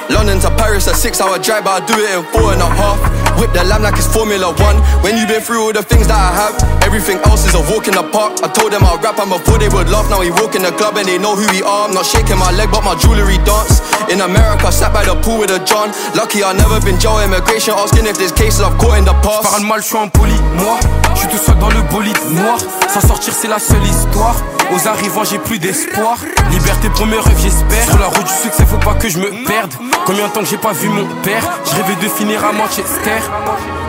London to Paris, a 6-hour drive, but I do it in 4.5. Whip the lamb like it's Formula 1. When you've been through all the things that I have, everything else is a walk in the park. I told them I'll rap and before they would laugh. Now we walk in the club and they know who we are. I'm not shaking my leg but my jewellery dance. In America, sat by the pool with a John. Lucky I've never been jail immigration, asking if there's cases I've caught in the past. Parle mal, je suis impoli, moi je suis tout seul dans le bolide noir. S'en sortir c'est la seule histoire. Aux arrivants j'ai plus d'espoir. Liberté pour mes rêves j'espère. Sur la route du succès faut pas que je me perde. Combien de temps que j'ai pas vu mon père. Je rêvais de finir à Manchester.